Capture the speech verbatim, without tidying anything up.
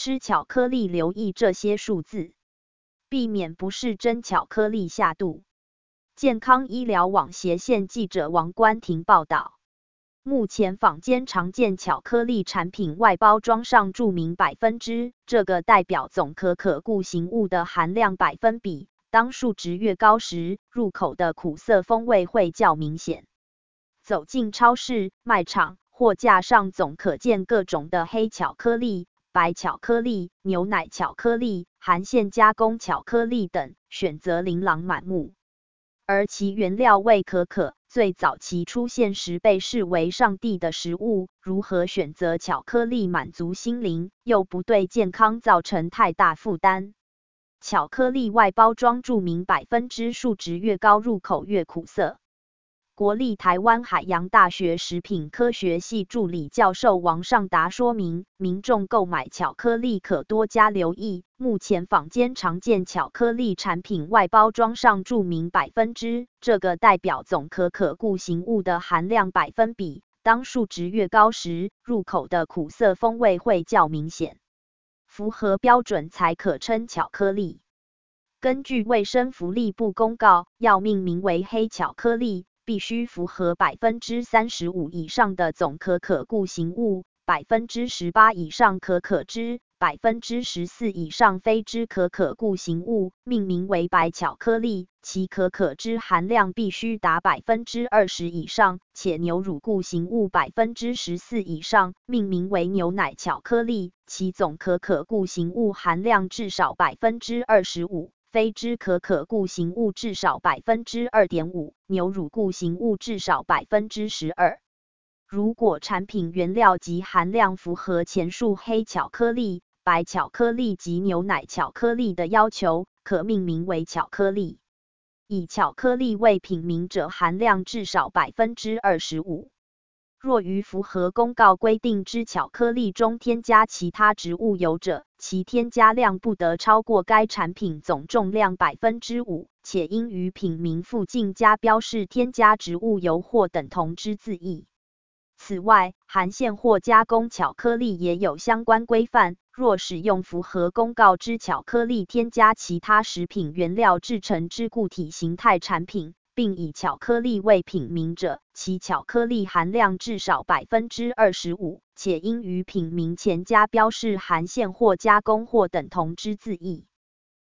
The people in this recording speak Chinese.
吃巧克力留意这些数字，避免不是真巧克力下肚。健康医疗网斜线记者王冠婷报道。目前坊间常见巧克力产品外包装上注明百分之，这个代表总可可固形物的含量百分比，当数值越高时，入口的苦涩风味会较明显。走进超市、卖场，货架上总可见各种的黑巧克力、白巧克力、牛奶巧克力、含线加工巧克力等，选择琳琅满目。而其原料为可可，最早期出现时被视为上帝的食物，如何选择巧克力满足心灵，又不对健康造成太大负担？巧克力外包装注明百分之数值越高，入口越苦涩。国立台湾海洋大学食品科学系助理教授王尚达说明，民众购买巧克力可多加留意，目前坊间常见巧克力产品外包装上注明百分之，这个代表总可可固形物的含量百分比，当数值越高时，入口的苦涩风味会较明显，符合标准才可称巧克力。根据卫生福利部公告，要命名为黑巧克力，必须符合 百分之三十五 以上的总可可固形物， 百分之十八 以上可可脂， 百分之十四 以上非脂可可固形物，命名为白巧克力，其可可脂含量必须达 百分之二十 以上，且牛乳固形物 百分之十四 以上，命名为牛奶巧克力，其总可可固形物含量至少 百分之二十五。非脂可可固形物至少 百分之二点五， 牛乳固形物至少 百分之十二。如果产品原料及含量符合前述黑巧克力、白巧克力及牛奶巧克力的要求，可命名为巧克力。以巧克力为品名者，含量至少 百分之二十五。若于符合公告规定之巧克力中添加其他植物油者，其添加量不得超过该产品总重量 百分之五， 且应于品名附近加标示添加植物油或等同之字义。此外，含线或加工巧克力也有相关规范，若使用符合公告之巧克力添加其他食品原料制成之固体形态产品，并以巧克力为品名者，其巧克力含量至少 百分之二十五， 且应于品名前加标示含线或加工或等同之字义。